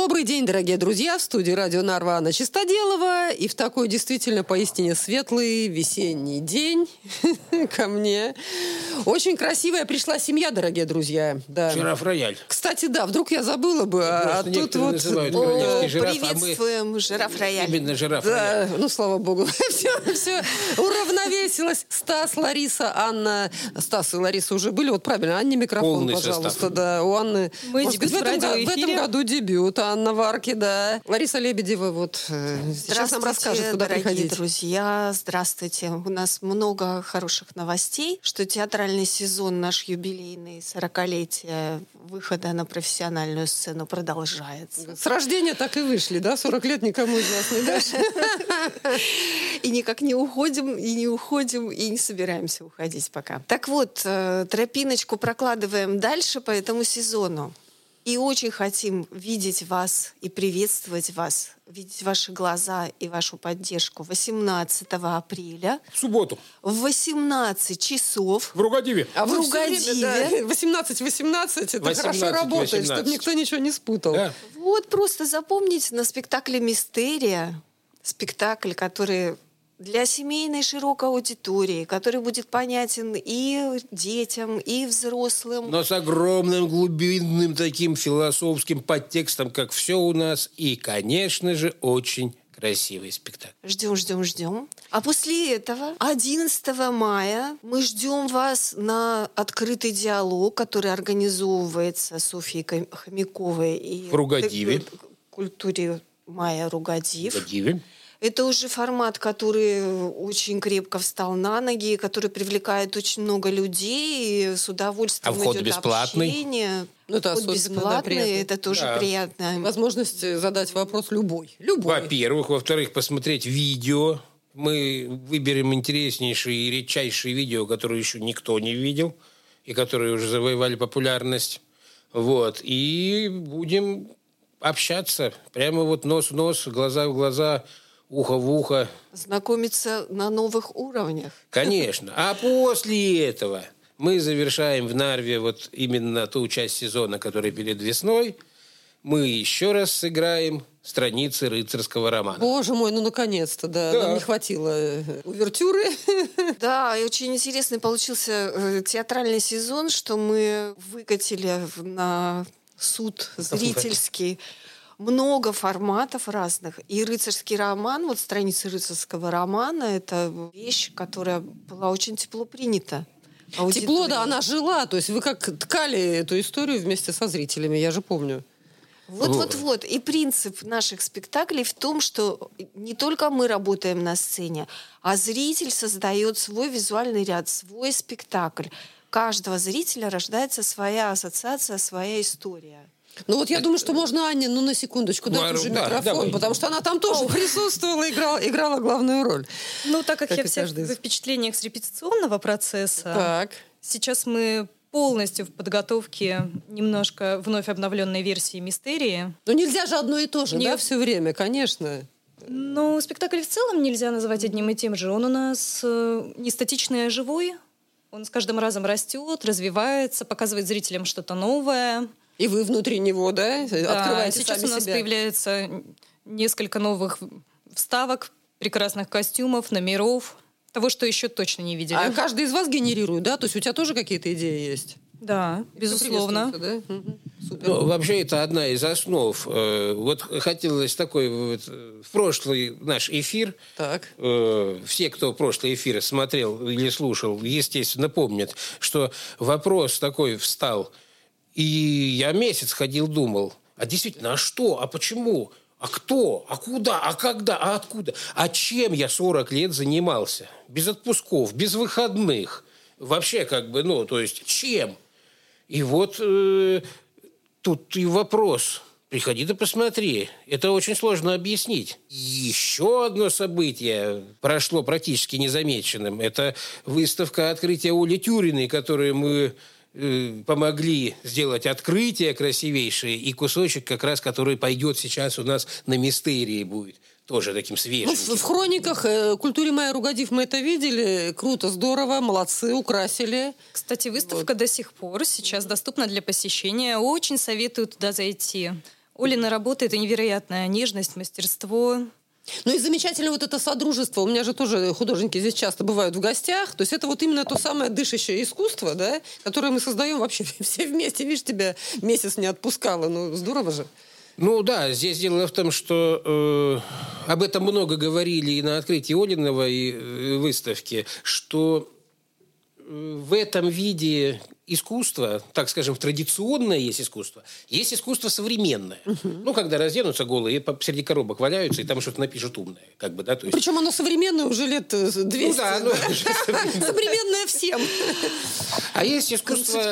Добрый день, дорогие друзья! В студии радио Нарва Анна Чистоделова. И в такой действительно поистине светлый весенний день ко мне очень красивая пришла семья, дорогие друзья. Да. Жираф-рояль. Кстати, да, вдруг я забыла бы, а тут вот... Приветствуем, жираф-рояль. Именно жираф-рояль. Да, ну, слава богу, все уравновесилось. Стас, Лариса, Анна. Стас и Лариса уже были, вот правильно, Анне микрофон, полный пожалуйста. состав. Да, у Анны... Мы Может быть, в этом году дебют. Анна Варки, да. Лариса Лебедева, вот сейчас нам расскажет, куда дорогие приходить. Друзья, здравствуйте. У нас много хороших новостей, что театральный сезон наш юбилейный, 40-летие выхода на профессиональную сцену продолжается. С рождения так и вышли, да? 40 лет никому из вас не дашь. И никак не уходим, и не собираемся уходить пока. Так вот, тропиночку прокладываем дальше по этому сезону. И очень хотим видеть вас и приветствовать вас, видеть ваши глаза и вашу поддержку 18 апреля. В субботу. В 18 часов. В Ругадиве. А в вы все Ругадиве. время, да, 18-18, это хорошо работает, чтобы никто ничего не спутал. Да. Вот просто запомните на спектакле «Мистерия», спектакль, который для семейной широкой аудитории, который будет понятен и детям, и взрослым. Но с огромным глубинным таким философским подтекстом, как все у нас. И, конечно же, очень красивый спектакль. Ждем. А после этого, 11 мая, мы ждем вас на открытый диалог, который организовывается Софьей Хомяковой и в Ругадиве. Культуре Мая Ругадив. Ругадиве. Это уже формат, который очень крепко встал на ноги, который привлекает очень много людей, и с удовольствием вход идет бесплатный? общение. Ну, это Вход бесплатный, да, это тоже приятно. Возможность задать вопрос любой. Во-первых. Во-вторых, посмотреть видео. Мы выберем интереснейшие и редчайшие видео, которые еще никто не видел, и которые уже завоевали популярность. Вот. И будем общаться. Прямо вот нос в нос, глаза в глаза, ухо в ухо. Знакомиться на новых уровнях. Конечно. А после этого мы завершаем в Нарве вот именно ту часть сезона, которая перед весной. Мы еще раз сыграем страницы рыцарского романа. Боже мой, ну наконец-то, да. Нам не хватило увертюры. Да, и очень интересный получился театральный сезон, что мы выкатили на суд зрительский много форматов разных. И рыцарский роман, вот страницы рыцарского романа, это вещь, которая была очень тепло принята. Тепло, да, она жила. То есть вы как ткали эту историю вместе со зрителями, я же помню. Вот. И принцип наших спектаклей в том, что не только мы работаем на сцене, а зритель создает свой визуальный ряд, свой спектакль. Каждого зрителя рождается своя ассоциация, своя история. Ну вот я думаю, что можно Анне, на секундочку дать уже микрофон, потому что она там тоже присутствовала, играла главную роль. Ну, так как я вся в впечатлениях с репетиционного процесса, сейчас мы полностью в подготовке немножко вновь обновленной версии «Мистерии». Ну нельзя же одно и то же, да, все время, конечно. Ну, спектакль в целом нельзя называть одним и тем же. Он у нас не статичный, а живой. Он с каждым разом растет, развивается, показывает зрителям что-то новое. И вы внутри него, да? Открываете сейчас сами у нас себя. появляется несколько новых вставок, прекрасных костюмов, номеров. Того, что еще точно не видели. А каждый из вас генерирует, да? То есть у тебя тоже какие-то идеи есть? Да, безусловно. Да? Супер. Ну, вообще, это одна из основ. Вот хотелось такой... в прошлый наш эфир, все, кто прошлый эфир смотрел или слушал, естественно, помнят, что вопрос такой встал. И я месяц ходил, думал, а действительно, а что, а почему, а кто, а куда, а когда, а откуда, а чем я 40 лет занимался? Без отпусков, без выходных. Вообще, то есть, чем? И вот тут и вопрос. Приходи да посмотри. Это очень сложно объяснить. И еще одно событие прошло практически незамеченным. Это выставка открытия Оли Тюриной, которую мы помогли сделать открытие красивейшее и кусочек, как раз, который пойдет сейчас у нас на «Мистерии» будет. Тоже таким свеженьким. В хрониках «Культуре Мая Ругадив» мы это видели. Круто, здорово, молодцы, украсили. Кстати, выставка до сих пор сейчас доступна для посещения. Очень советую туда зайти. Олины работы — это невероятная нежность, мастерство. Ну и замечательно вот это содружество. У меня же тоже художники здесь часто бывают в гостях. То есть это вот именно то самое дышащее искусство, да, которое мы создаем вообще все вместе. Видишь, тебя месяц не отпускало. Ну, здорово же. Ну да, здесь дело в том, что об этом много говорили и на открытии Олиного и выставки, что в этом виде искусство, так скажем, традиционное есть искусство современное. Ну, когда разденутся голые, и среди коробок валяются, и там что-то напишут умное. Как бы, да, то есть... Причем оно современное уже лет 200. Ну да, оно уже современное всем. А есть искусство,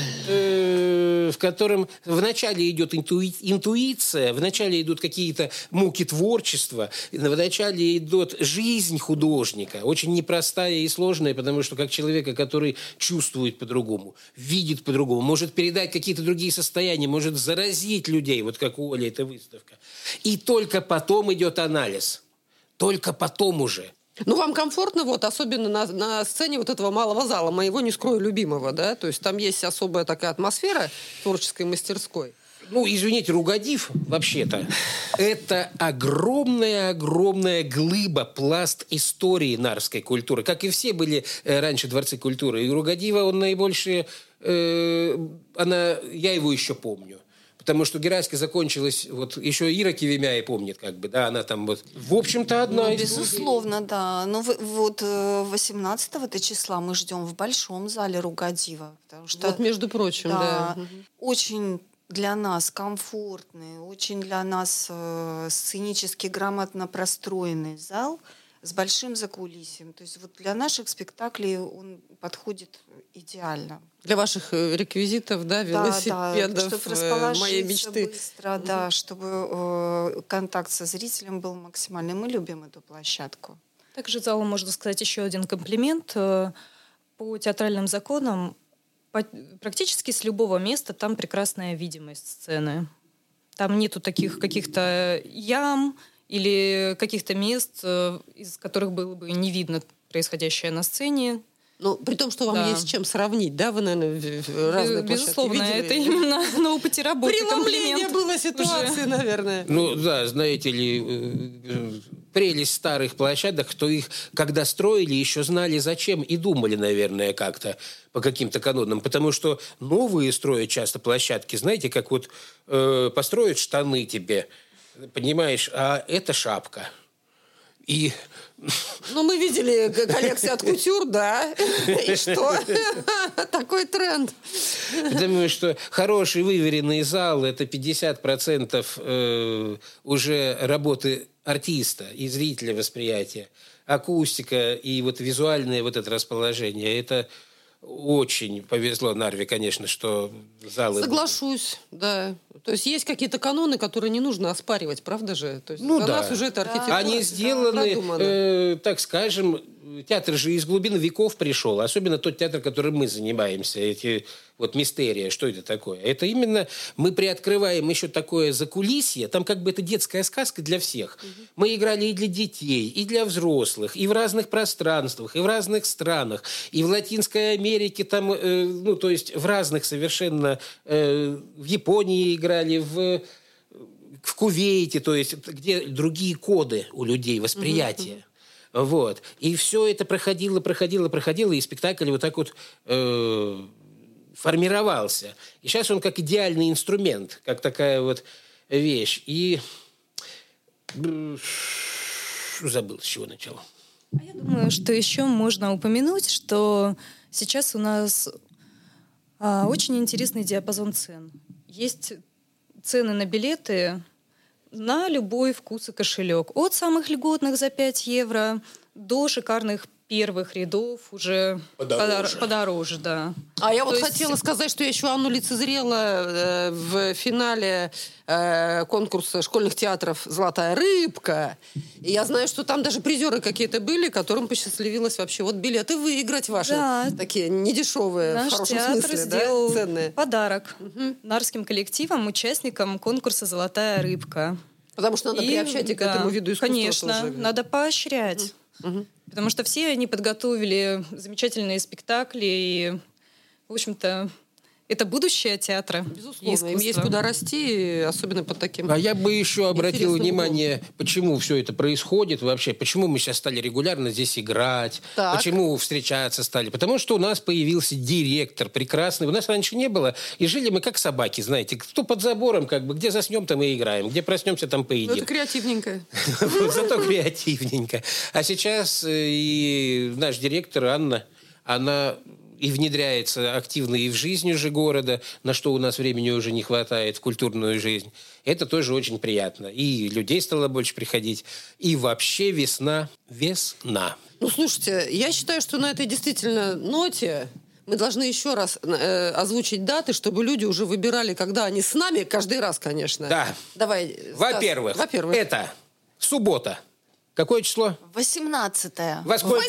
в котором вначале идет интуиция, вначале идут какие-то муки творчества, вначале идет жизнь художника, очень непростая и сложная, потому что как человека, который чувствует по-другому, видит по-другому, может передать какие-то другие состояния, может заразить людей, вот как у Оли эта выставка. И только потом идет анализ. Только потом уже. Ну, вам комфортно, вот, особенно на сцене вот этого малого зала, моего, не скрою, любимого, да? То есть там есть особая такая атмосфера творческой мастерской. Ну, извините, Ругадив, вообще-то, это огромная глыба, пласт истории нарвской культуры. Как и все были раньше дворцы культуры. И Ругадива, он наибольшее... я его еще помню. Потому что Гераська закончилась, вот еще Ира Кивемяя помнит, как бы, да, она там вот, в общем-то, одна из... Безусловно, да. Но вот 18 числа мы ждем в Большом зале Ругадива. Потому что, вот, между прочим, да. Очень для нас комфортный, очень для нас сценически грамотно простроенный зал с большим закулисьем. То есть вот для наших спектаклей он подходит идеально. Для ваших реквизитов, да, велосипедов, чтобы расположиться моей мечты. Быстро, да, чтобы контакт со зрителем был максимальный. Мы любим эту площадку. Также залу можно сказать еще один комплимент. По театральным законам практически с любого места там прекрасная видимость сцены. Там нету таких каких-то ям или каких-то мест, из которых было бы не видно происходящее на сцене. Ну, при том, что вам есть с чем сравнить, да? Вы, наверное, разные Безусловно, площадки видели. Это именно на опыте работы. Преломление было ситуации, уже. Наверное. Ну, да, знаете ли, прелесть старых площадок, кто их, когда строили, еще знали зачем и думали, наверное, как-то по каким-то канонам. Потому что новые строят часто площадки, знаете, как вот построят штаны тебе, понимаешь, а это шапка. И... Ну, мы видели коллекцию от кутюр, да. И что? Такой тренд. Потому что хороший выверенный зал – это 50% уже работы артиста и зрителя восприятия. Акустика и вот визуальное вот это расположение – это... Очень повезло Нарве, конечно, что залы... Соглашусь, да. То есть есть какие-то каноны, которые не нужно оспаривать, правда же? То есть ну для да. нас уже это архитектура. Они сделаны, так скажем, театр же из глубин веков пришел. Особенно тот театр, которым мы занимаемся. Эти вот мистерия, что это такое? Это именно мы приоткрываем еще такое закулисье. Там как бы это детская сказка для всех. Мы играли и для детей, и для взрослых, и в разных пространствах, и в разных странах, и в Латинской Америке, там, ну, то есть в разных совершенно... в Японии играли, в Кувейте, то есть где другие коды у людей восприятия. Вот. И все это проходило, и спектакль вот так вот формировался. И сейчас он как идеальный инструмент, как такая вот вещь. И забыл, с чего начал. Я думаю, что еще можно упомянуть, что сейчас у нас очень интересный диапазон цен. Есть цены на билеты на любой вкус и кошелек. От самых льготных за 5 евро до шикарных первых рядов уже подороже, да. А я вот хотела сказать, что я еще Анну лицезрела в финале конкурса школьных театров «Золотая рыбка». И я знаю, что там даже призеры какие-то были, которым посчастливилось вообще вот билеты выиграть ваши, такие недешевые, наш в хорошем театр смысле, сделал ценные. Подарок нарвским коллективам, участникам конкурса «Золотая рыбка». Потому что надо приобщать и к этому виду искусства. Конечно, тоже. надо поощрять. Потому что все они подготовили замечательные спектакли, и, в общем-то, Это будущее театра. Безусловно, им есть куда расти, особенно под таким... А я бы еще обратил внимание, почему все это происходит вообще, почему мы сейчас стали регулярно здесь играть, почему встречаться стали. Потому что у нас появился директор прекрасный. У нас раньше не было, и жили мы как собаки, знаете. Кто под забором, как бы, где заснем, там и играем, где проснемся, там поедим. Ну, это креативненько. Зато креативненько. А сейчас и наш директор Анна, она... и внедряется активно и в жизнь уже города, на что у нас времени уже не хватает, в культурную жизнь. Это тоже очень приятно. И людей стало больше приходить. И вообще весна. Ну, слушайте, я считаю, что на этой действительно ноте мы должны еще раз озвучить даты, чтобы люди уже выбирали, когда они с нами, каждый раз, конечно. Да. Давай, Во-первых, это суббота. Какое число? 18-е. Во сколько?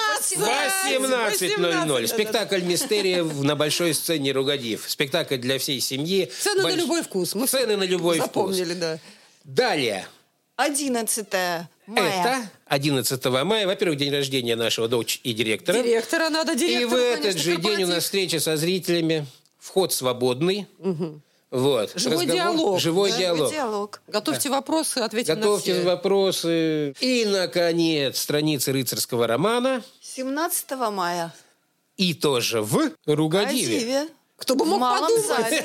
18:00. 18:00. Спектакль «Мистерия» на большой сцене Ругадив. Спектакль для всей семьи. Цены на любой вкус. Мы Цены на любой запомнили, вкус. да. Далее. 11 мая. Это 11 мая. Во-первых, день рождения нашего дочь и директора. Директора надо, директора, И в этот же день у нас встреча со зрителями. Вход свободный. Вот. Живой диалог. Живой диалог. Готовьте вопросы, ответим на Готовьте все. вопросы. И, наконец, страницы рыцарского романа. 17 мая. И тоже в Ругадиве. Кто бы мог подумать.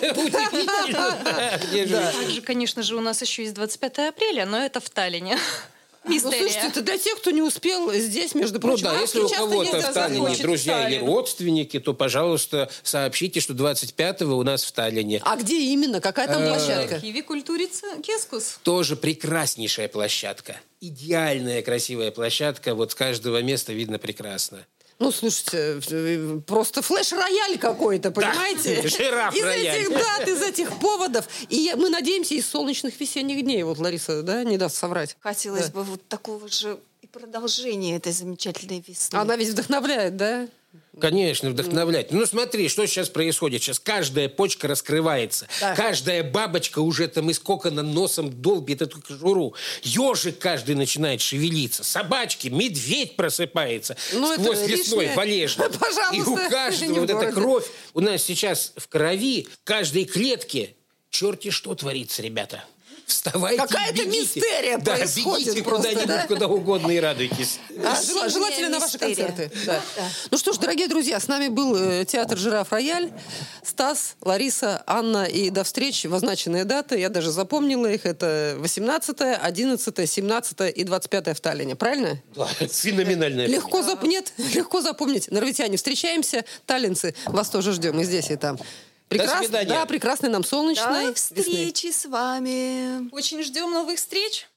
Также, конечно же, у нас еще есть 25 апреля, но это в Таллине. Ну, слушайте, это для тех, кто не успел здесь, между прочим. Ну да, если у кого-то в Таллине друзья или родственники, то, пожалуйста, сообщите, что 25-го у нас в Таллине. А где именно? Какая там площадка? Киви культурица Кескус. Тоже прекраснейшая площадка. Идеальная красивая площадка. Вот с каждого места видно прекрасно. Ну, слушайте, просто флеш-рояль какой-то, понимаете? Жираф-рояль. Из этих дат, из этих поводов. И мы надеемся, из солнечных весенних дней. Вот Лариса, да, не даст соврать. Хотелось бы вот такого же и продолжения этой замечательной весны. Она ведь вдохновляет, да? Конечно, вдохновлять. Ну, смотри, что сейчас происходит. Сейчас каждая почка раскрывается. Да. Каждая бабочка уже там из кокона носом долбит эту кожуру. Ежик каждый начинает шевелиться. Собачки, медведь просыпается сквозь лесной валежник. Пожалуйста. И у каждого вот эта кровь. У нас сейчас в крови, в каждой клетке черти что творится, ребята. Вставайте, какая-то бегите. мистерия происходит. Бегите просто, куда-нибудь, куда угодно и радуйтесь. Желательно на ваши мистерия. концерты. Да. Ну что ж, дорогие друзья, с нами был театр «Жираф-рояль». Стас, Лариса, Анна. И до встречи в означенные даты. Я даже запомнила их. Это 18, 11, 17 и 25 в Таллине. Правильно? Да, феноменально. Легко запомнить. Норвитяне, встречаемся. Таллинцы, вас тоже ждем и здесь, и там. До свидания. Да, прекрасной нам солнечной До встречи с вами. Очень ждем новых встреч.